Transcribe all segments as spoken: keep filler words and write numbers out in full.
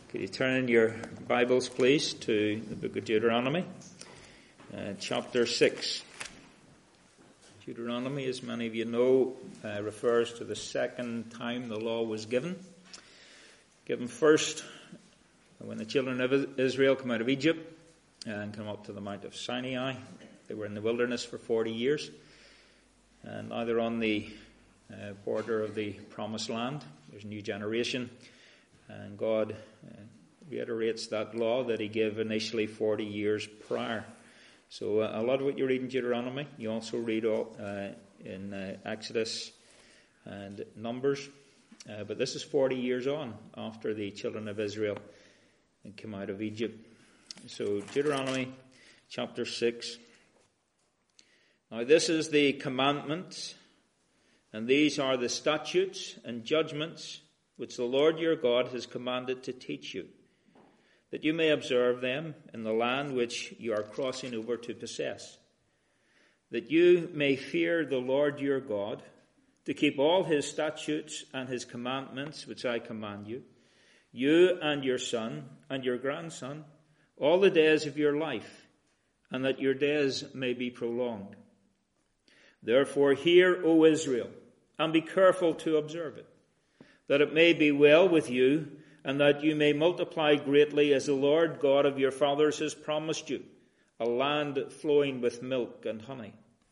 Could you turn in your Bibles, please, to the book of Deuteronomy, uh, chapter six. Deuteronomy, as many of you know, uh, refers to the second time the law was given. Given first when the children of Israel come out of Egypt and come up to the Mount of Sinai. They were in the wilderness for forty years. And now they're on the uh, border of the Promised Land. There's a new generation. And God uh, reiterates that law that he gave initially forty years prior. So uh, a lot of what you read in Deuteronomy, you also read all, uh, in uh, Exodus and Numbers. Uh, but this is forty years on after the children of Israel came out of Egypt. So Deuteronomy chapter six. Now this is the commandment, and these are the statutes and judgments which the Lord your God has commanded to teach you, that you may observe them in the land which you are crossing over to possess, that you may fear the Lord your God, to keep all his statutes and his commandments which I command you, you and your son and your grandson, all the days of your life, and that your days may be prolonged. Therefore hear, O Israel, and be careful to observe it, that it may be well with you, and that you may multiply greatly as the Lord God of your fathers has promised you, a land flowing with milk and honey.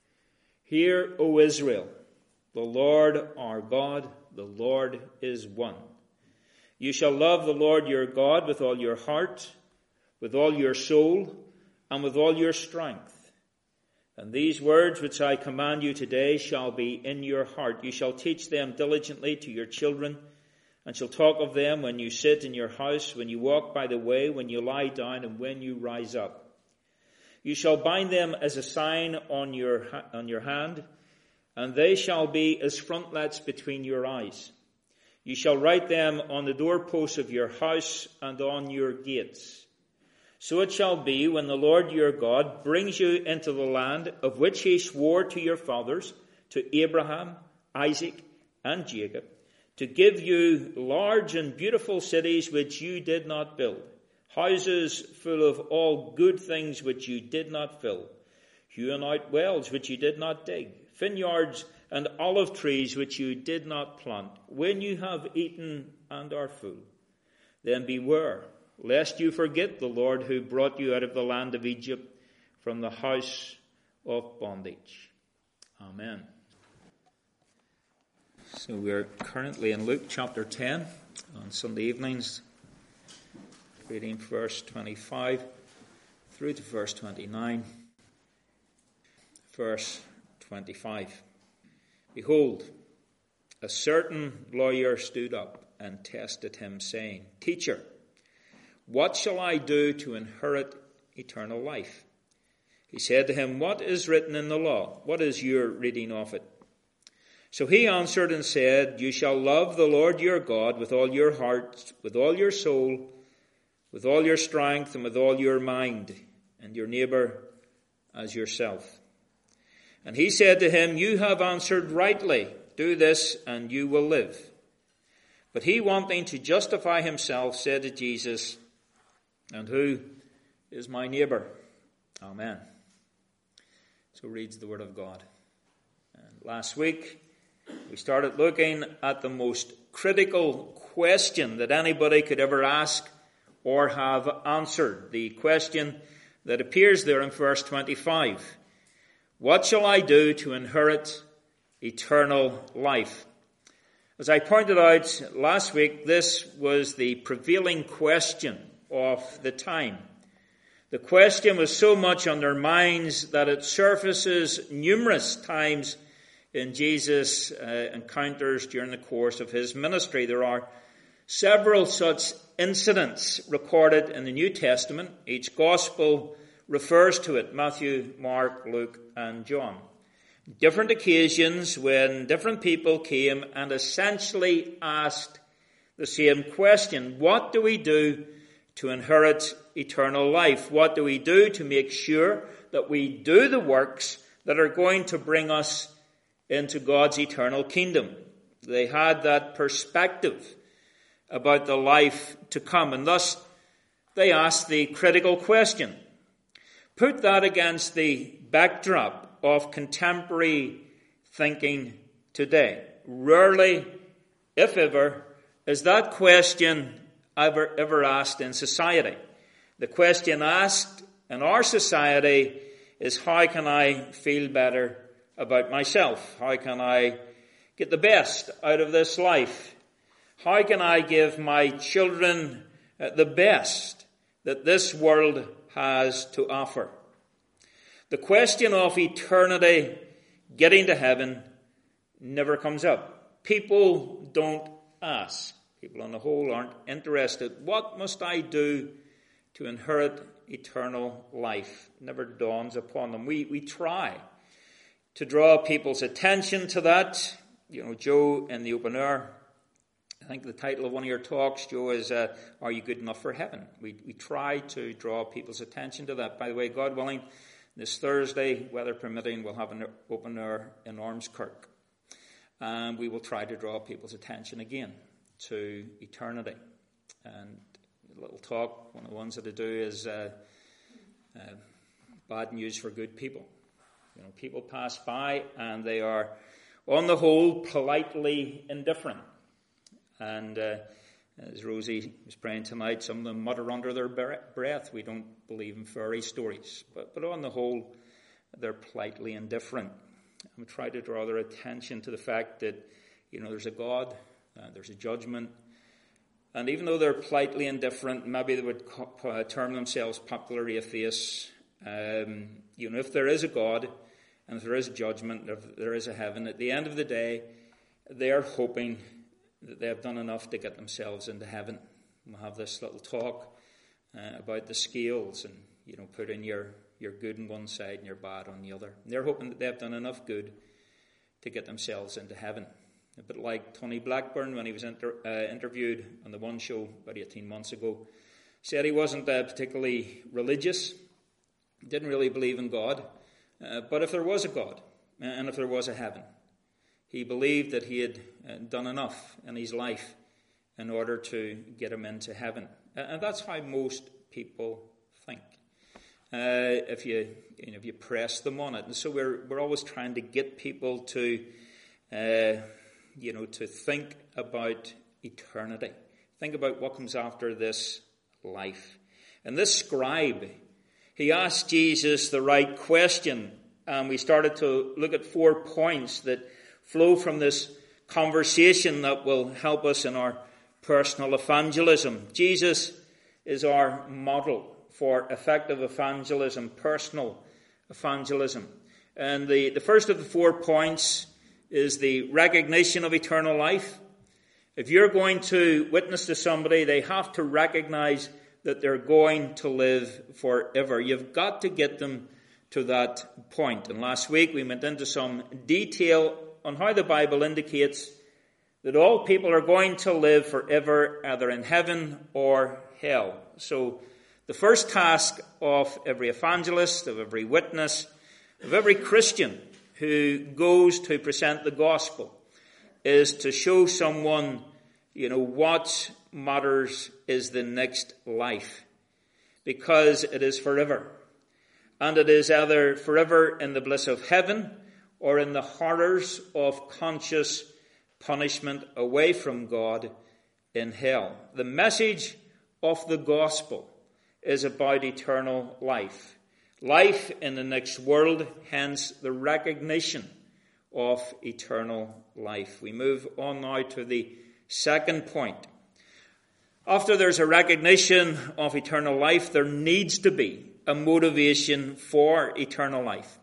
Hear, O Israel, the Lord our God, the Lord is one. You shall love the Lord your God with all your heart, with all your soul, and with all your strength. And these words which I command you today shall be in your heart. You shall teach them diligently to your children, and shall talk of them when you sit in your house, when you walk by the way, when you lie down, and when you rise up. You shall bind them as a sign on your, on your hand, and they shall be as frontlets between your eyes. You shall write them on the doorposts of your house and on your gates. So it shall be when the Lord your God brings you into the land of which he swore to your fathers, to Abraham, Isaac, and Jacob, to give you large and beautiful cities which you did not build, houses full of all good things which you did not fill, hewn out wells which you did not dig, vineyards and olive trees which you did not plant. When you have eaten and are full, then beware, lest you forget the Lord who brought you out of the land of Egypt from the house of bondage. Amen. So we're currently in Luke chapter ten on Sunday evenings, reading verse twenty-five through to verse twenty-nine. Verse twenty-five. Behold, a certain lawyer stood up and tested him, saying, Teacher, what shall I do to inherit eternal life? He said to him, What is written in the law? What is your reading of it? So he answered and said, You shall love the Lord your God with all your heart, with all your soul, with all your strength, and with all your mind, and your neighbor as yourself. And he said to him, You have answered rightly. Do this, and you will live. But he, wanting to justify himself, said to Jesus, And who is my neighbor? Amen. So reads the word of God. And last week, we started looking at the most critical question that anybody could ever ask or have answered. The question that appears there in verse twenty-five. What shall I do to inherit eternal life? As I pointed out last week, this was the prevailing question of the time. The question was so much on their minds that it surfaces numerous times in Jesus' uh, encounters during the course of his ministry. There are several such incidents recorded in the New Testament. Each gospel refers to it: Matthew, Mark, Luke, and John. Different occasions when different people came and essentially asked the same question. What do we do to inherit eternal life? What do we do to make sure that we do the works that are going to bring us into God's eternal kingdom? They had that perspective. about the life to come. And thus they ask the critical question. Put that against the backdrop of contemporary thinking today. Rarely, if ever, is that question ever, ever asked in society. The question asked in our society is, how can I feel better about myself? How can I get the best out of this life? How can I give my children the best that this world has to offer? The question of eternity, getting to heaven, never comes up. People don't ask. People on the whole aren't interested. What must I do to inherit eternal life? It never dawns upon them. We we try to draw people's attention to that. You know, Joe, in the open air, I think the title of one of your talks, Joe, is uh, Are You Good Enough for Heaven? We we try to draw people's attention to that. By the way, God willing, this Thursday, weather permitting, we'll have an open air in Ormskirk. And we will try to draw people's attention again to eternity. And a little talk, one of the ones that I do is uh, uh, bad news for good people. You know, people pass by and they are, on the whole, politely indifferent. And uh, as Rosie was praying tonight, some of them mutter under their breath, we don't believe in fairy stories. But, but on the whole, they're politely indifferent. And we try to draw their attention to the fact that, you know, there's a God, uh, there's a judgment. And even though they're politely indifferent, maybe they would co- uh, term themselves popular atheists. Um, you know, if there is a God, and if there is a judgment, if there is a heaven, at the end of the day, they are hoping that they have done enough to get themselves into heaven. We'll have this little talk uh, about the scales and, you know, putting your, your good on one side and your bad on the other. And they're hoping that they have done enough good to get themselves into heaven. A bit like Tony Blackburn when he was inter, uh, interviewed on the One Show about eighteen months ago. Said he wasn't uh, particularly religious, didn't really believe in God, uh, but if there was a God and if there was a heaven, he believed that he had uh, done enough in his life in order to get him into heaven. And that's how most people think. Uh, if you, you know, if you press them on it. And so we're we're always trying to get people to uh, you know, to think about eternity. Think about what comes after this life. And this scribe, he asked Jesus the right question. And we started to look at four points that flow from this conversation that will help us in our personal evangelism. Jesus is our model for effective evangelism, personal evangelism. And the, the first of the four points is the recognition of eternal life. If you're going to witness to somebody, they have to recognize that they're going to live forever. You've got to get them to that point. And last week we went into some detail on how the Bible indicates that all people are going to live forever, either in heaven or hell. So the first task of every evangelist, of every witness, of every Christian who goes to present the gospel is to show someone, you know, what matters is the next life, because it is forever. And it is either forever in the bliss of heaven or in the horrors of conscious punishment away from God in hell. The message of the gospel is about eternal life. Life in the next world, hence the recognition of eternal life. We move on now to the second point. After there's a recognition of eternal life, there needs to be a motivation for eternal life.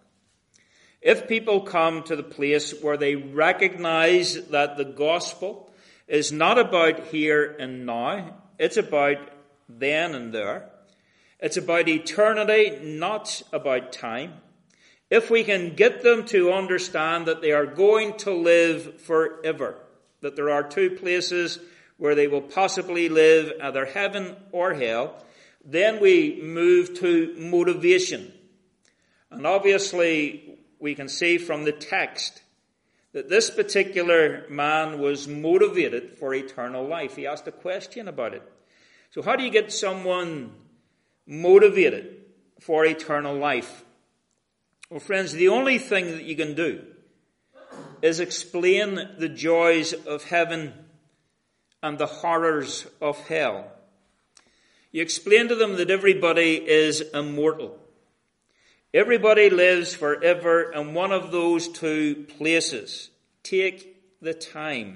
If people come to the place where they recognize that the gospel is not about here and now, it's about then and there. It's about eternity, not about time. If we can get them to understand that they are going to live forever, that there are two places where they will possibly live, either heaven or hell, then we move to motivation. And obviously, we can see from the text that this particular man was motivated for eternal life. He asked a question about it. So how do you get someone motivated for eternal life? Well, friends, the only thing that you can do is explain the joys of heaven and the horrors of hell. You explain to them that everybody is immortal. Everybody lives forever in one of those two places. Take the time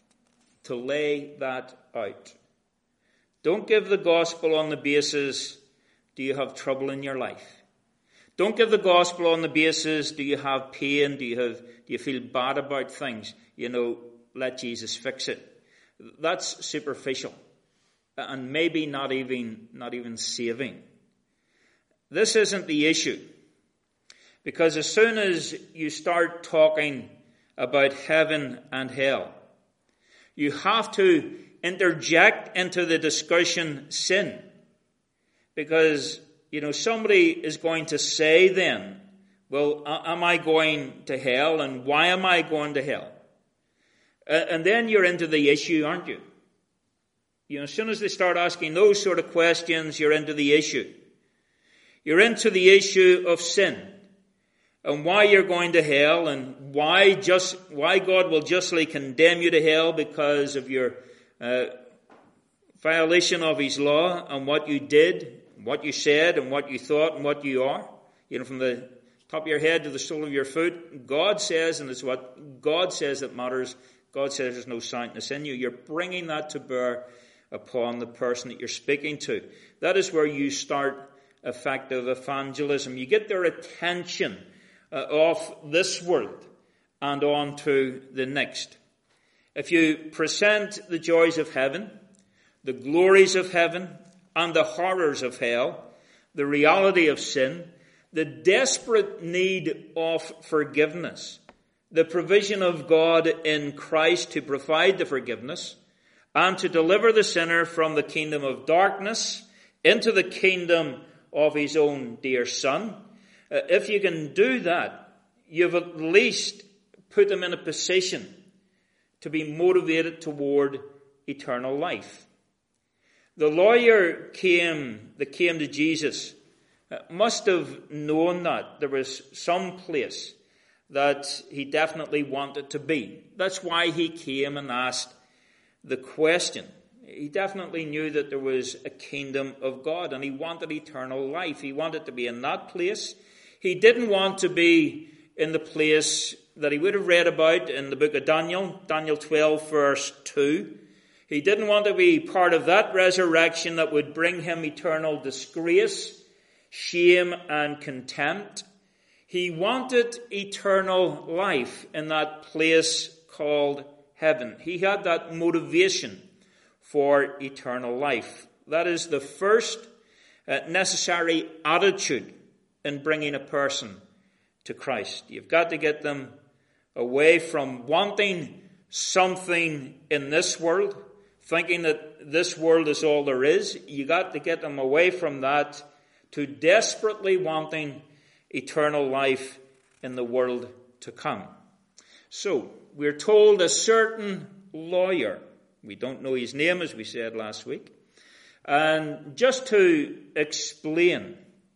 to lay that out. Don't give the gospel on the basis, do you have trouble in your life? Don't give the gospel on the basis, do you have pain? Do you have, do you feel bad about things? You know, let Jesus fix it. That's superficial and maybe not even, not even saving. This isn't the issue. Because as soon as you start talking about heaven and hell, you have to interject into the discussion sin. Because, you know, somebody is going to say then, well, am I going to hell, and why am I going to hell? And then you're into the issue, aren't you? You know, as soon as they start asking those sort of questions, you're into the issue. You're into the issue of sin. And why you're going to hell, and why just why God will justly condemn you to hell because of your uh, violation of His law and what you did, what you said, and what you thought, and what you are. You know, from the top of your head to the sole of your foot, God says, and it's what God says that matters. God says there's no soundness in you. You're bringing that to bear upon the person that you're speaking to. That is where you start effective evangelism. You get their attention Uh, of this world and on to the next. If you present the joys of heaven, the glories of heaven, and the horrors of hell, the reality of sin, the desperate need of forgiveness, the provision of God in Christ to provide the forgiveness, and to deliver the sinner from the kingdom of darkness into the kingdom of His own dear Son, Uh, if you can do that, you've at least put them in a position to be motivated toward eternal life. The lawyer came, that came to Jesus uh, must have known that there was some place that he definitely wanted to be. That's why he came and asked the question. He definitely knew that there was a kingdom of God, and he wanted eternal life. He wanted to be in that place. He didn't want to be in the place that he would have read about in the book of Daniel, Daniel twelve, verse two. He didn't want to be part of that resurrection that would bring him eternal disgrace, shame, and contempt. He wanted eternal life in that place called heaven. He had that motivation for eternal life. That is the first uh, necessary attitude in bringing a person to Christ. You've got to get them away from wanting something in this world, thinking that this world is all there is. You got to get them away from that to desperately wanting eternal life in the world to come. So, we're told a certain lawyer, we don't know his name as we said last week, and just to explain,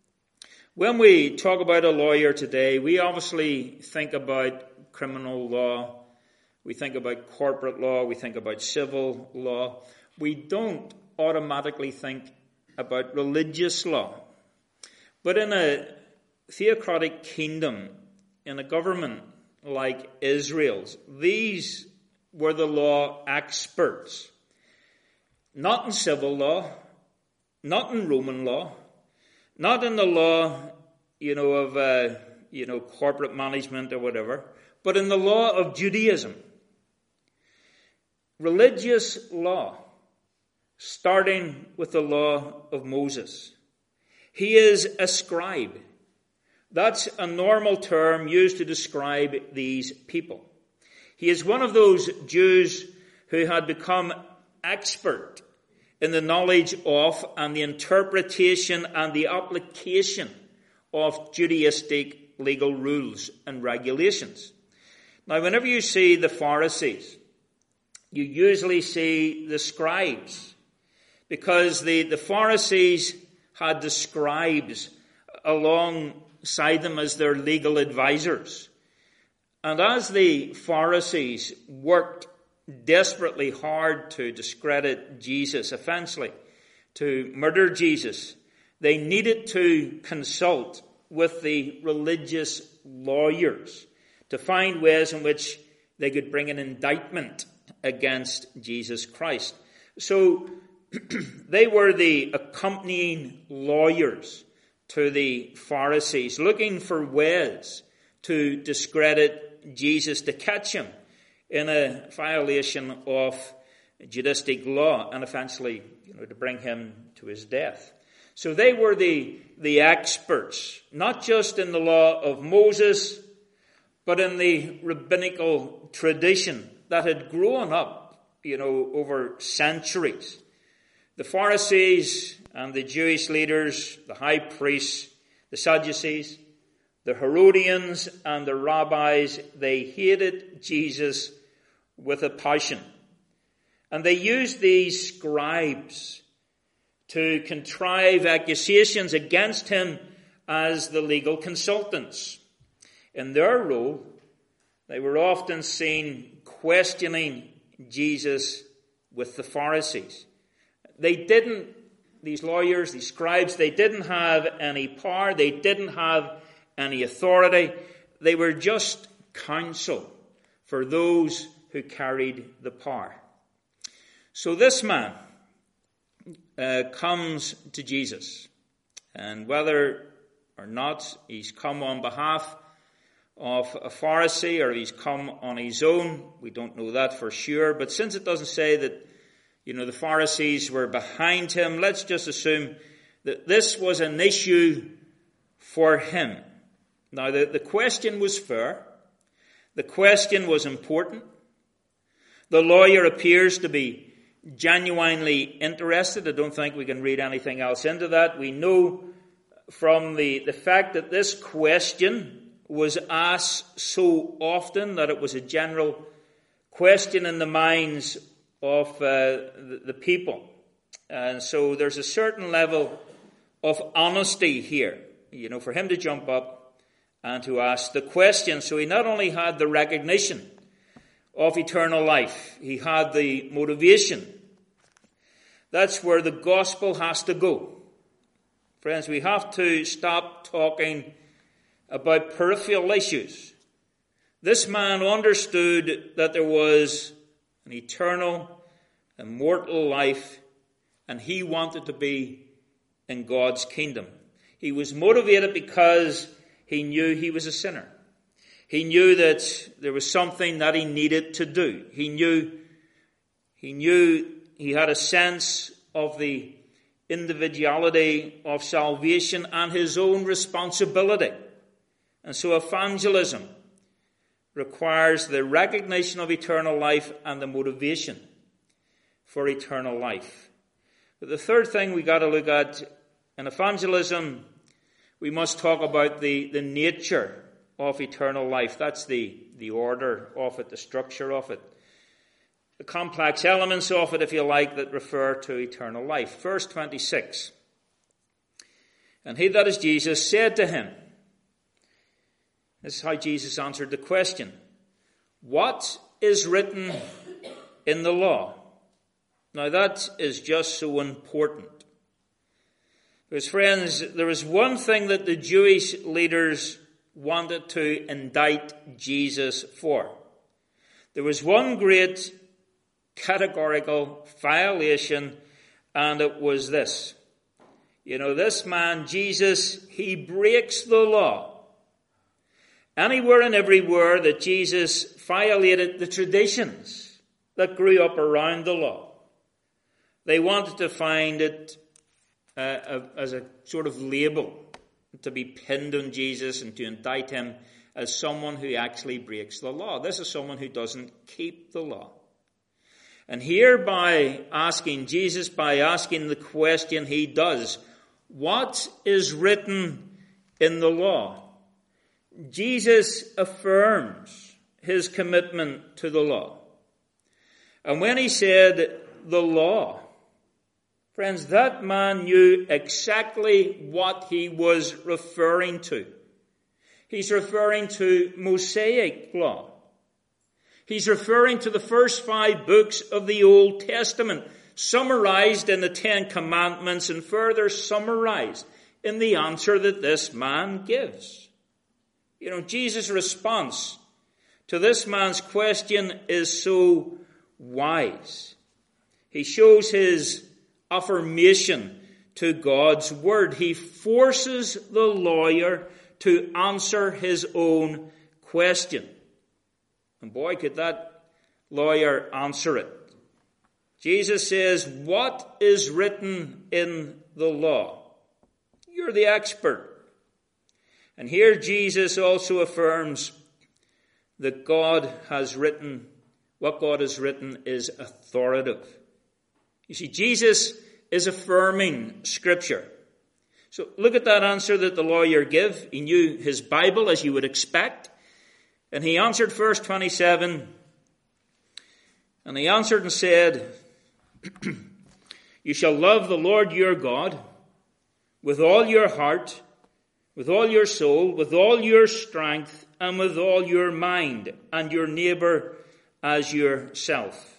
when we talk about a lawyer today, we obviously think about criminal law, we think about corporate law, we think about civil law. We don't automatically think about religious law. But in a theocratic kingdom, in a government like Israel's, these were the law experts. Not in civil law, not in Roman law, not in the law, you know, of, uh, you know, corporate management or whatever, but in the law of Judaism. Religious law, starting with the law of Moses. He is a scribe. That's a normal term used to describe these people. He is one of those Jews who had become expert in the knowledge of and the interpretation and the application of Judaistic legal rules and regulations. Now, whenever you see the Pharisees, you usually see the scribes, because the, the Pharisees had the scribes alongside them as their legal advisors. And as the Pharisees worked desperately hard to discredit Jesus, essentially to murder Jesus, they needed to consult with the religious lawyers to find ways in which they could bring an indictment against Jesus Christ. So they were the accompanying lawyers to the Pharisees, looking for ways to discredit Jesus, to catch him in a violation of Judaistic law, and eventually, you know, to bring him to his death. So they were the, the experts, not just in the law of Moses, but in the rabbinical tradition that had grown up, you know, over centuries. The Pharisees and the Jewish leaders, the high priests, the Sadducees, the Herodians and the rabbis, they hated Jesus with a passion. And they used these scribes to contrive accusations against him as the legal consultants. In their role, they were often seen questioning Jesus with the Pharisees. They didn't, these lawyers, these scribes, they didn't have any power, they didn't have any authority. They were just counsel for those who carried the power. So this man uh, comes to Jesus, and whether or not he's come on behalf of a Pharisee or he's come on his own, we don't know that for sure. But since it doesn't say that, you know, the Pharisees were behind him, let's just assume that this was an issue for him. Now, the, the question was fair. The question was important. The lawyer appears to be genuinely interested. I don't think we can read anything else into that. We know from the, the fact that this question was asked so often that it was a general question in the minds of uh, the, the people. And so there's a certain level of honesty here, you know, for him to jump up and to ask the question. So he not only had the recognition of eternal life, he had the motivation. That's where the gospel has to go. Friends, we have to stop talking about peripheral issues. This man understood that there was an eternal, immortal life, and he wanted to be in God's kingdom. He was motivated because he knew he was a sinner. He knew that there was something that he needed to do. He knew, he knew he had a sense of the individuality of salvation and his own responsibility. And so evangelism requires the recognition of eternal life and the motivation for eternal life. But the third thing we got to look at in evangelism, we must talk about the, the nature of eternal life. That's the, the order of it, the structure of it. The complex elements of it, if you like, that refer to eternal life. Verse twenty-six. And he, that is Jesus, said to him, this is how Jesus answered the question, what is written in the law? Now that is just so important. Because friends, there is one thing that the Jewish leaders wanted to indict Jesus for. There was one great categorical violation, and it was this. You know, this man, Jesus, he breaks the law. Anywhere and everywhere that Jesus violated the traditions that grew up around the law, they wanted to find it uh, as a sort of label to be pinned on Jesus and to indict him as someone who actually breaks the law. This is someone who doesn't keep the law. And here, by asking Jesus, by asking the question he does, what is written in the law? Jesus affirms his commitment to the law. And when he said the law, friends, that man knew exactly what he was referring to. He's referring to Mosaic law. He's referring to the first five books of the Old Testament, summarized in the Ten Commandments and further summarized in the answer that this man gives. You know, Jesus' response to this man's question is so wise. He shows his affirmation to God's word. He forces the lawyer to answer his own question. And boy, could that lawyer answer it. Jesus says, what is written in the law? You're the expert. And here Jesus also affirms that God has written, what God has written is authoritative. You see, Jesus is affirming Scripture. So look at that answer that the lawyer gave. He knew his Bible, as you would expect. And he answered verse twenty-seven. And he answered and said, you shall love the Lord your God with all your heart, with all your soul, with all your strength, and with all your mind, and your neighbor as yourself.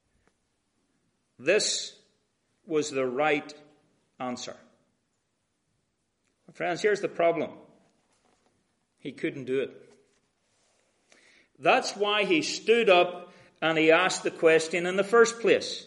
This was the right answer. Friends, here's the problem. He couldn't do it. That's why he stood up and he asked the question in the first place.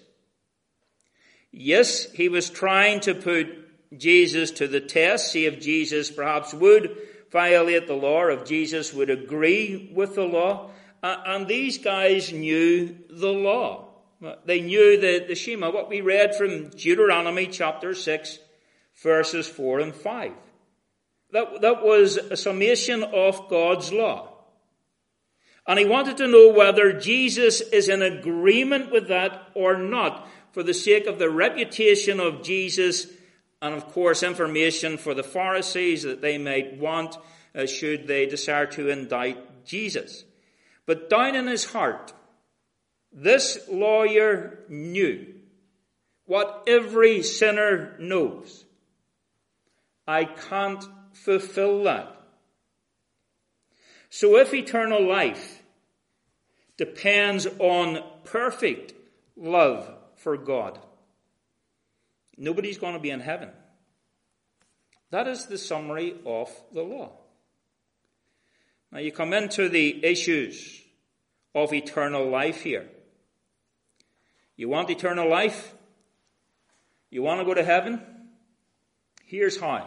Yes, he was trying to put Jesus to the test, see if Jesus perhaps would violate the law, if Jesus would agree with the law. Uh, and these guys knew the law. They knew the, the Shema, what we read from Deuteronomy chapter six, verses four and five. That, that was a summation of God's law. And he wanted to know whether Jesus is in agreement with that or not, for the sake of the reputation of Jesus and, of course, information for the Pharisees that they might want uh, should they desire to indict Jesus. But down in his heart, this lawyer knew what every sinner knows. I can't fulfill that. So if eternal life depends on perfect love for God, nobody's going to be in heaven. That is the summary of the law. Now you come into the issues of eternal life here. You want eternal life? You want to go to heaven? Here's how.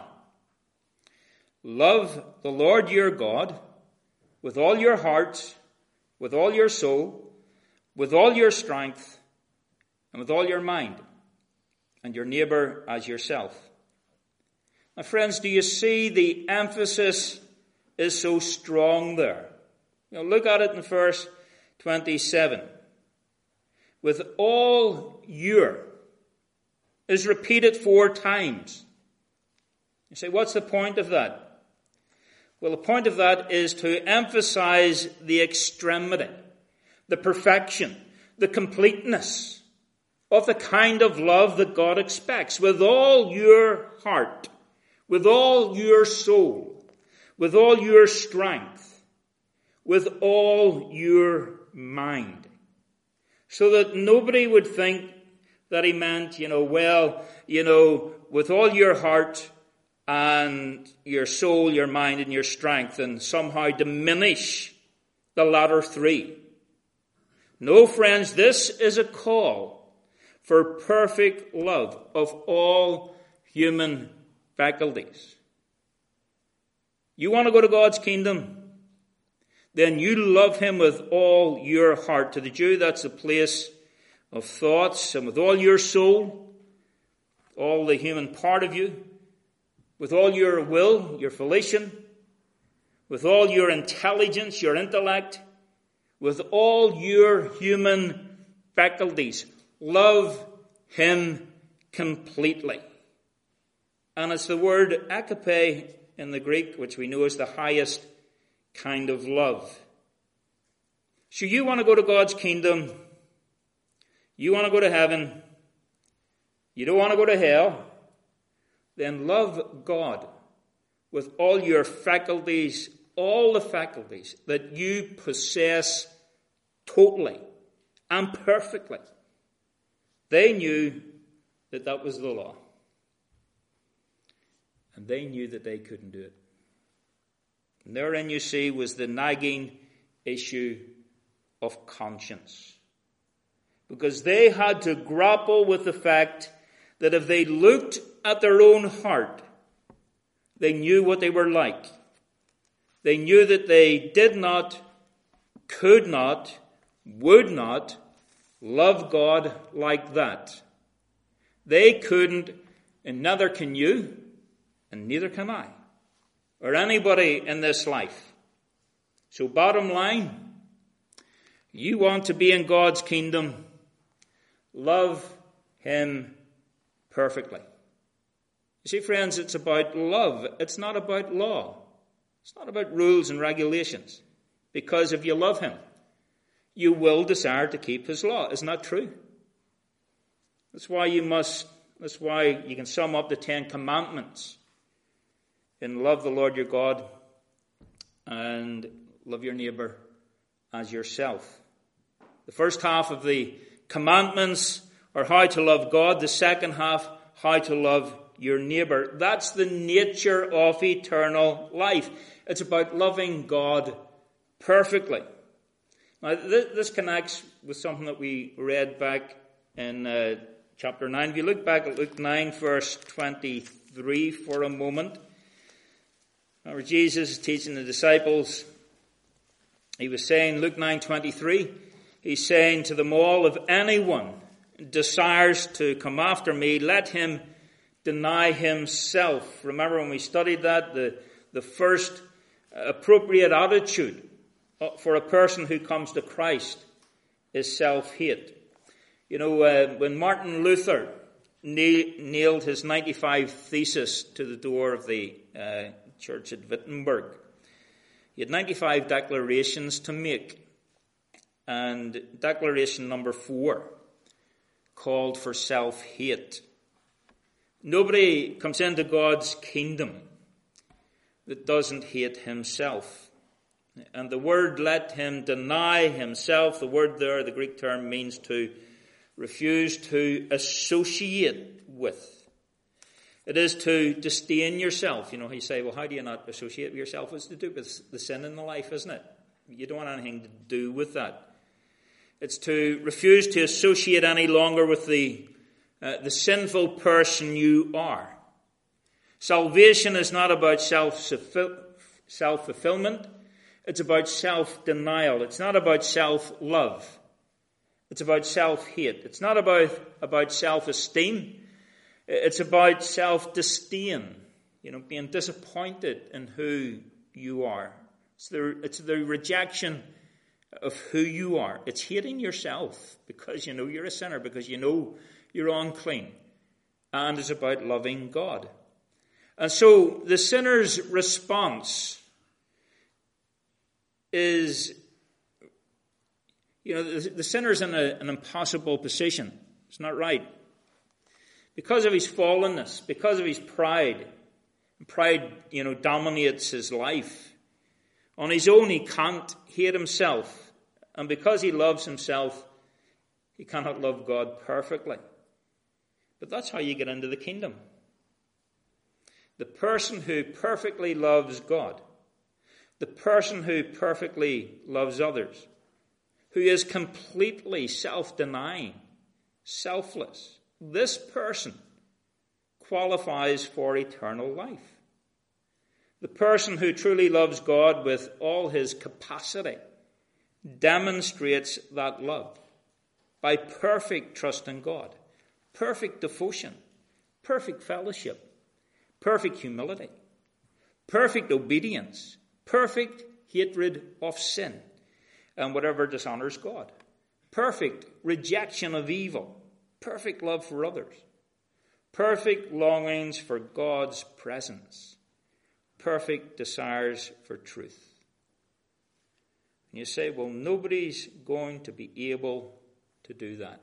Love the Lord your God with all your heart, with all your soul, with all your strength, and with all your mind, and your neighbor as yourself. Now, friends, do you see the emphasis is so strong there? You know, look at it in verse twenty-seven. With all your is repeated four times. You say, what's the point of that? Well, the point of that is to emphasize the extremity, the perfection, the completeness of the kind of love that God expects. With all your heart, with all your soul, with all your strength, with all your mind. So that nobody would think that he meant, you know, well, you know, with all your heart and your soul, your mind, and your strength, and somehow diminish the latter three. No, friends, this is a call for perfect love of all human faculties. You want to go to God's kingdom? Then you love him with all your heart. To the Jew, that's a place of thoughts, and with all your soul, all the human part of you, with all your will, your volition, with all your intelligence, your intellect, with all your human faculties. Love him completely. And it's the word agape in the Greek, which we know is the highest kind of love. So you want to go to God's kingdom. You want to go to heaven. You don't want to go to hell. Then love God with all your faculties, all the faculties that you possess totally and perfectly. They knew that that was the law. And they knew that they couldn't do it. And therein, you see, was the nagging issue of conscience. Because they had to grapple with the fact that if they looked at their own heart, they knew what they were like. They knew that they did not, could not, would not love God like that. They couldn't, and neither can you, and neither can I, or anybody in this life. So bottom line, you want to be in God's kingdom, love him perfectly. You see, friends, it's about love. It's not about law. It's not about rules and regulations. Because if you love him, you will desire to keep his law. Isn't that true? That's why you must, that's why you can sum up the Ten Commandments in love the Lord your God and love your neighbor as yourself. The first half of the commandments are how to love God. The second half, how to love your neighbor. That's the nature of eternal life. It's about loving God perfectly. Now, this connects with something that we read back in uh, chapter nine. If you look back at Luke nine, verse twenty-three for a moment, where Jesus is teaching the disciples, he was saying, Luke nine twenty-three, he's saying to them all, if anyone desires to come after me, let him deny himself. Remember when we studied that, the, the first appropriate attitude for a person who comes to Christ is self-hate. You know, uh, when Martin Luther na- nailed his ninety-five Theses to the door of the uh, church at Wittenberg, he had ninety-five declarations to make. And declaration number four called for self-hate. Nobody comes into God's kingdom that doesn't hate himself. And the word let him deny himself, the word there, the Greek term, means to refuse to associate with. It is to disdain yourself. You know, you say, well, how do you not associate with yourself? It's to do with the sin in the life, isn't it? You don't want anything to do with that. It's to refuse to associate any longer with the, uh, the sinful person you are. Salvation is not about self-fulfillment. It's about self-denial. It's not about self-love. It's about self-hate. It's not about, about self-esteem. It's about self-disdain. You know, being disappointed in who you are. It's the, it's the rejection of who you are. It's hating yourself because you know you're a sinner, because you know you're unclean. And it's about loving God. And so the sinner's response is, you know, the, the sinner's in a, an impossible position. It's not right. Because of his fallenness, because of his pride, pride, you know, dominates his life. On his own, he can't hate himself. And because he loves himself, he cannot love God perfectly. But that's how you get into the kingdom. The person who perfectly loves God, the person who perfectly loves others, who is completely self-denying, selfless, this person qualifies for eternal life. The person who truly loves God with all his capacity demonstrates that love by perfect trust in God, perfect devotion, perfect fellowship, perfect humility, perfect obedience, perfect hatred of sin and whatever dishonors God, perfect rejection of evil, perfect love for others, perfect longings for God's presence, perfect desires for truth. And you say, well, nobody's going to be able to do that.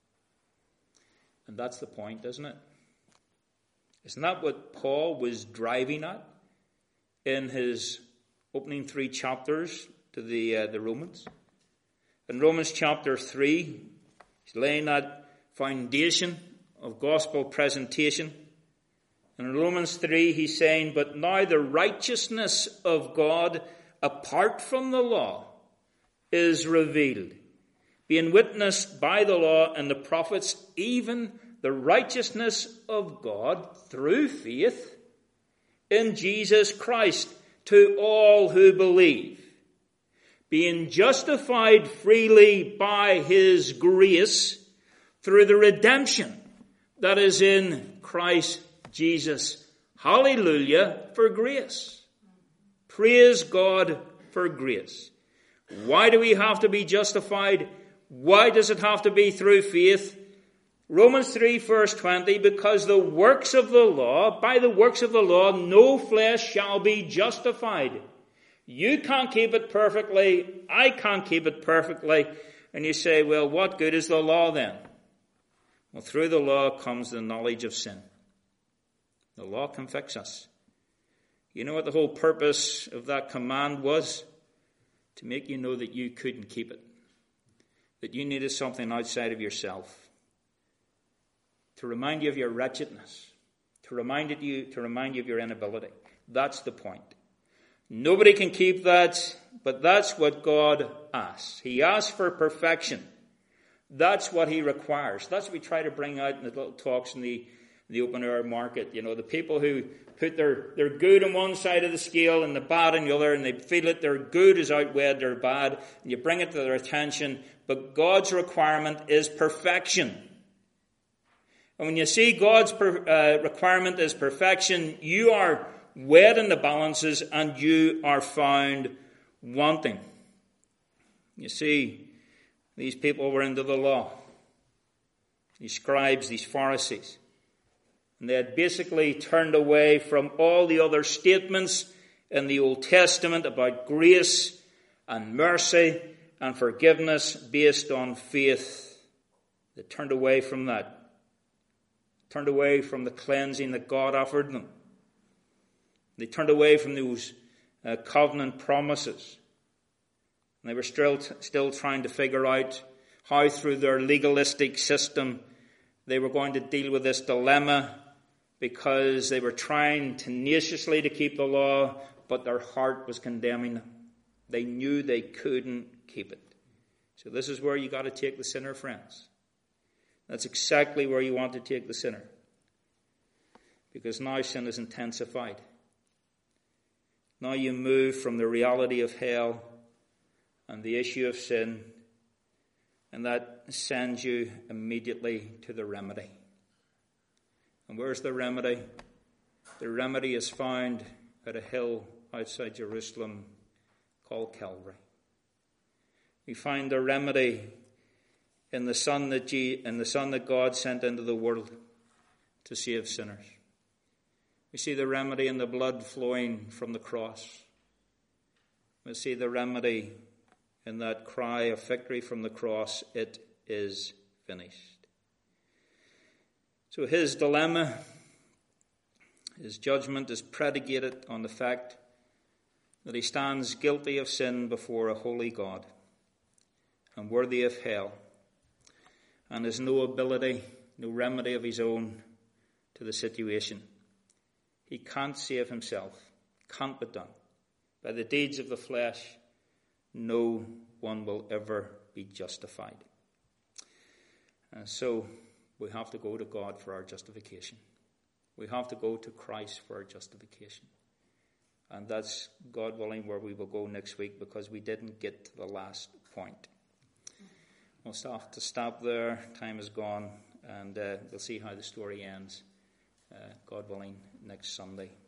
And that's the point, isn't it? Isn't that what Paul was driving at in his opening three chapters to the uh, the Romans? In Romans chapter three, he's laying that foundation of gospel presentation. And in Romans three, he's saying, but now the righteousness of God apart from the law is revealed, being witnessed by the law and the prophets, even the righteousness of God through faith in Jesus Christ to all who believe, being justified freely by his grace through the redemption that is in Christ Jesus. Hallelujah for grace. Praise God for grace. Why do we have to be justified? Why does it have to be through faith? Romans three verse twenty, because the works of the law, by the works of the law, no flesh shall be justified. You can't keep it perfectly. I can't keep it perfectly. And you say, well, what good is the law then? Well, through the law comes the knowledge of sin. The law can fix us. You know what the whole purpose of that command was? To make you know that you couldn't keep it. That you needed something outside of yourself. To remind you of your wretchedness. To remind you, to remind you of your inability. That's the point. Nobody can keep that, but that's what God asks. He asks for perfection. That's what he requires. That's what we try to bring out in the little talks in the, the open air market. You know, the people who put their, their good on one side of the scale and the bad on the other, and they feel that their good is outweighed their bad, and you bring it to their attention. But God's requirement is perfection. And when you see God's per, uh, requirement is perfection, you are weighed in the balances and you are found wanting. You see, these people were into the law. These scribes, these Pharisees. And they had basically turned away from all the other statements in the Old Testament about grace and mercy and forgiveness based on faith. They turned away from that. Turned away from the cleansing that God offered them. They turned away from those uh, covenant promises. And they were still, still trying to figure out how through their legalistic system they were going to deal with this dilemma, because they were trying tenaciously to keep the law, but their heart was condemning them. They knew they couldn't keep it. So this is where you got to take the sinner, friends. That's exactly where you want to take the sinner. Because now sin is intensified. Now you move from the reality of hell and the issue of sin, and that sends you immediately to the remedy. And where's the remedy? The remedy is found at a hill outside Jerusalem called Calvary. We find the remedy in the Son that G- in the Son that God sent into the world to save sinners. We see the remedy in the blood flowing from the cross. We see the remedy in that cry of victory from the cross, it is finished. So his dilemma, his judgment is predicated on the fact that he stands guilty of sin before a holy God and worthy of hell, and has no ability, no remedy of his own to the situation. He can't save himself, can't be done. By the deeds of the flesh, no one will ever be justified. And so we have to go to God for our justification. We have to go to Christ for our justification. And that's, God willing, where we will go next week, because we didn't get to the last point. We'll have to stop there. Time is gone, and uh, we'll see how the story ends, uh, God willing, next Sunday.